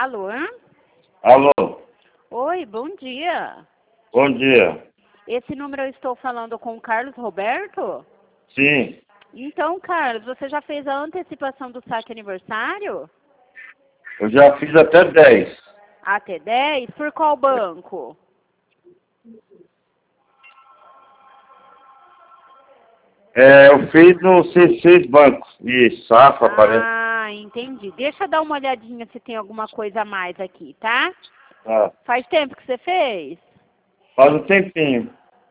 Alô? Alô, Oi, bom dia. bom dia. Esse número eu estou falando com o Carlos Roberto? Sim, Então, Carlos, você já fez a antecipação do saque aniversário? eu já fiz até 10. Até 10? Por qual banco? Eu fiz no C6 Banco. E Safra, parece. Ah, entendi. Deixa eu dar uma olhadinha se tem alguma coisa a mais aqui, tá? Ah, Faz tempo que você fez? faz um tempinho.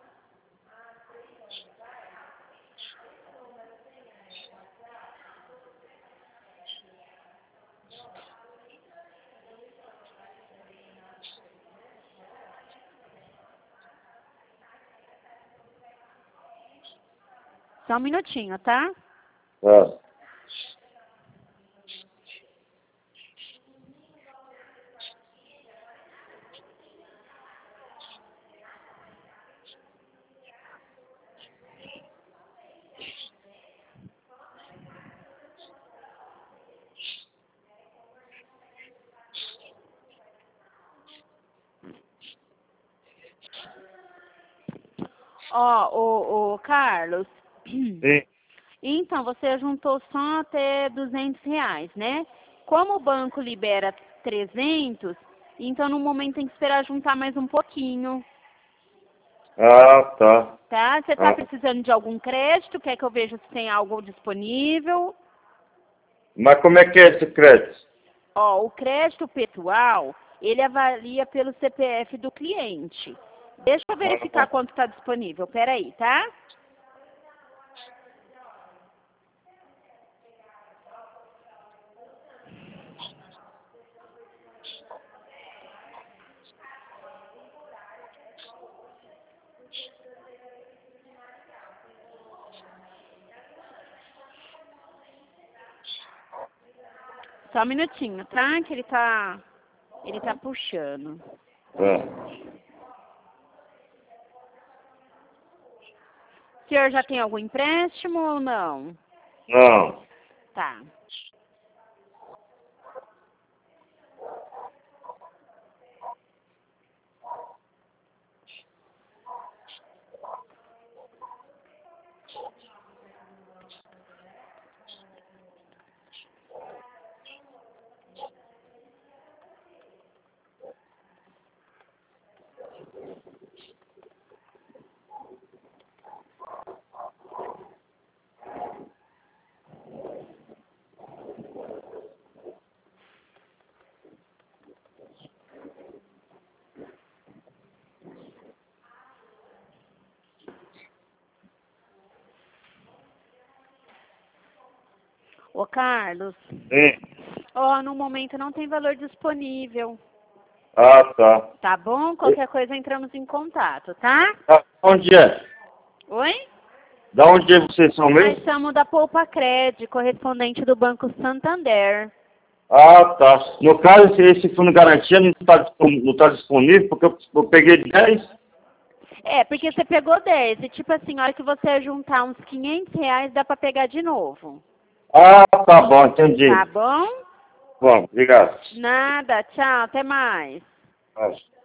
Só um minutinho, tá? Ah, Ó, ô, Carlos. sim. Então, você juntou só até R$ 200, né? Como o banco libera 300, então no momento tem que esperar juntar mais um pouquinho, Ah, tá. tá? Você tá Ah, precisando de algum crédito? Quer que eu veja se tem algo disponível? mas como é que é esse crédito? Ó, o crédito pessoal, ele avalia pelo CPF do cliente. Deixa eu verificar Ah, quanto está disponível. Peraí, tá? Só um minutinho, tá? Que ele tá puxando. ah. O senhor já tem algum empréstimo ou não? Não. Tá. Ô, Carlos, Sim. ó, no momento não tem valor disponível, Ah, tá. tá bom? Qualquer coisa entramos em contato, tá? Ah, onde é? Oi? Da onde é vocês são Nós mesmo? somos da Poupa Cred, correspondente do Banco Santander. Ah, tá. No caso, esse fundo de garantia não tá disponível porque eu peguei 10. É, porque você pegou 10 e tipo assim, a hora que você juntar uns R$ 500, dá pra pegar de novo. Ah, tá bom, Tá entendi. bom? Bom, obrigado. Nada, tchau, até mais. Ah.